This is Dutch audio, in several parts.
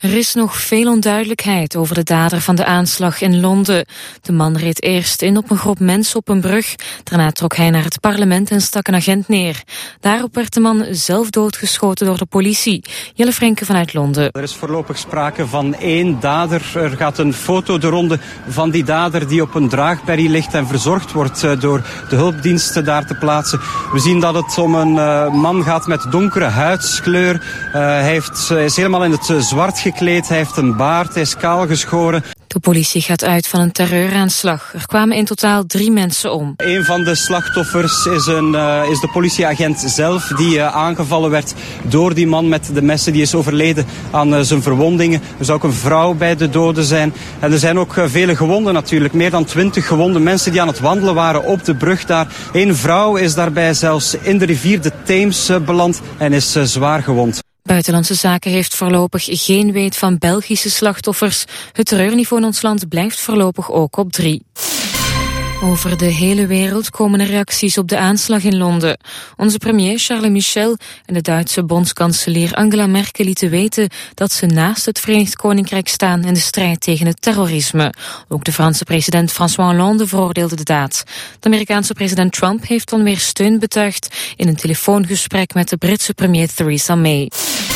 Er is nog veel onduidelijkheid over de dader van de aanslag in Londen. De man reed eerst in op een groep mensen op een brug. Daarna trok hij naar het parlement en stak een agent neer. Daarop werd de man zelf doodgeschoten door de politie. Jelle Frenke vanuit Londen. Er is voorlopig sprake van één dader. Er gaat een foto de ronde van die dader die op een draagberry ligt en verzorgd wordt door de hulpdiensten daar te plaatsen. We zien dat het om een man gaat met donkere huidskleur. Hij is helemaal in het zwart gekleed, hij heeft een baard, hij is kaal geschoren. De politie gaat uit van een terreuraanslag. Er kwamen in totaal 3 mensen om. Een van de slachtoffers is de politieagent zelf die aangevallen werd door die man met de messen. Die is overleden aan zijn verwondingen. Er zou ook een vrouw bij de doden zijn. En er zijn ook vele gewonden natuurlijk. Meer dan 20 gewonde mensen die aan het wandelen waren op de brug daar. Eén vrouw is daarbij zelfs in de rivier de Theems beland en is zwaar gewond. Buitenlandse Zaken heeft voorlopig geen weet van Belgische slachtoffers. Het terreurniveau in ons land blijft voorlopig ook op 3. Over de hele wereld komen er reacties op de aanslag in Londen. Onze premier Charles Michel en de Duitse bondskanselier Angela Merkel lieten weten dat ze naast het Verenigd Koninkrijk staan in de strijd tegen het terrorisme. Ook de Franse president François Hollande veroordeelde de daad. De Amerikaanse president Trump heeft dan weer steun betuigd in een telefoongesprek met de Britse premier Theresa May.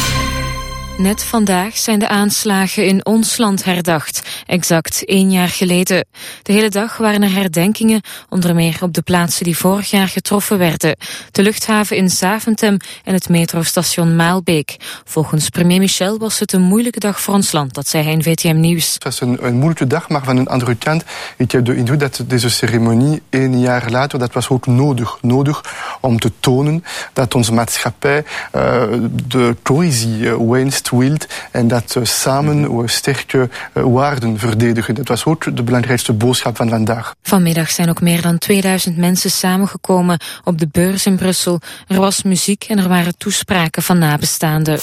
Net vandaag zijn de aanslagen in ons land herdacht, exact 1 jaar geleden. De hele dag waren er herdenkingen, onder meer op de plaatsen die vorig jaar getroffen werden. De luchthaven in Zaventem en het metrostation Maalbeek. Volgens premier Michel was het een moeilijke dag voor ons land, dat zei hij in VTM Nieuws. Het was een moeilijke dag, maar van een andere kant, ik heb de indruk dat deze ceremonie 1 jaar later, dat was ook nodig om te tonen dat onze maatschappij de cohesie wenst, wilt en dat samen we sterke waarden verdedigen. Dat was ook de belangrijkste boodschap van vandaag. Vanmiddag zijn ook meer dan 2000 mensen samengekomen op de beurs in Brussel. Er was muziek en er waren toespraken van nabestaanden.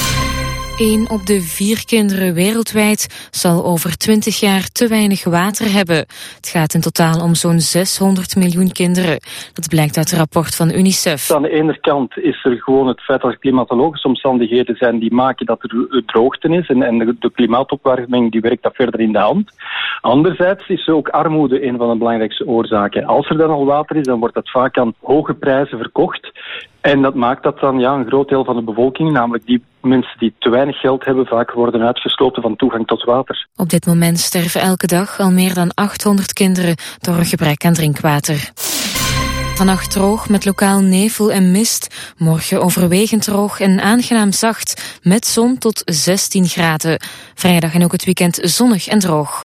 1 op de 4 kinderen wereldwijd zal over 20 jaar te weinig water hebben. Het gaat in totaal om zo'n 600 miljoen kinderen. Dat blijkt uit een rapport van UNICEF. Aan de ene kant is er gewoon het feit dat er klimatologische omstandigheden zijn die maken dat er droogte is en de klimaatopwarming die werkt dat verder in de hand. Anderzijds is ook armoede een van de belangrijkste oorzaken. Als er dan al water is, dan wordt dat vaak aan hoge prijzen verkocht. En dat maakt dat dan een groot deel van de bevolking, namelijk die mensen die te weinig geld hebben, vaak worden uitgesloten van toegang tot water. Op dit moment sterven elke dag al meer dan 800 kinderen door een gebrek aan drinkwater. Vannacht droog met lokaal nevel en mist. Morgen overwegend droog en aangenaam zacht met zon tot 16 graden. Vrijdag en ook het weekend zonnig en droog.